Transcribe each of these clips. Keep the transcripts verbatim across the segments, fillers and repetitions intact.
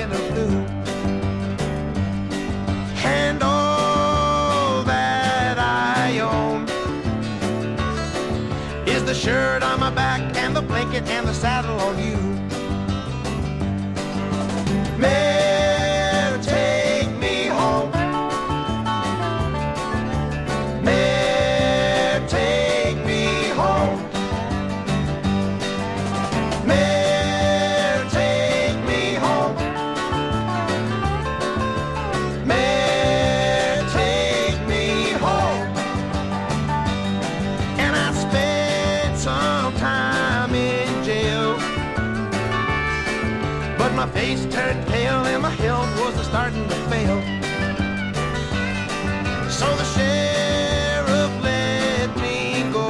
in the blue. And all that I own is the shirt on my back and the blanket and the saddle on you. Mare, take me home. Mare, take me home. Mare, take me home. Mare, take me home. And I spent some time in jail, but my face turned pale and my health was starting to fail. So the sheriff let me go,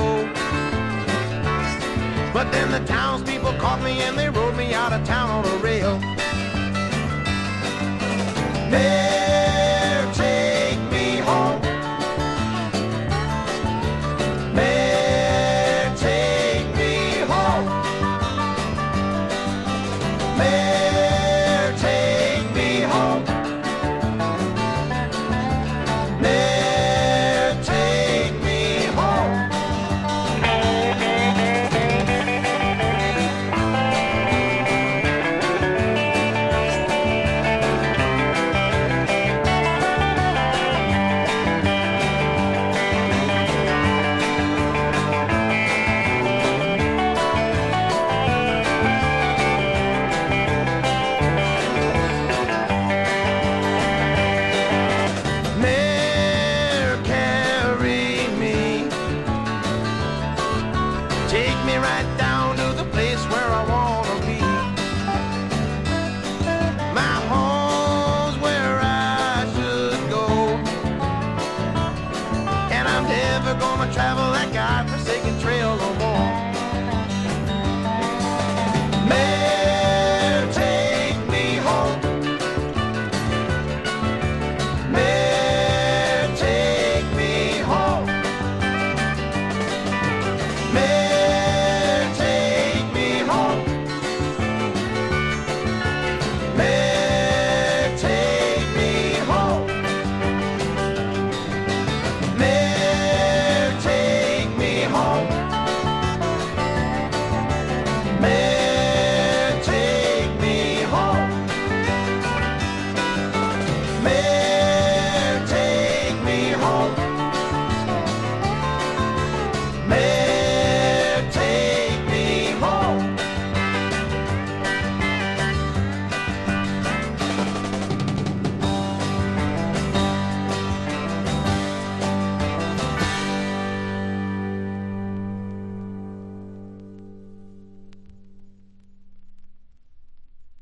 but then the townspeople caught me and they rode me out of town on a rail. Mare, take me home. Mare, take me home. Mare,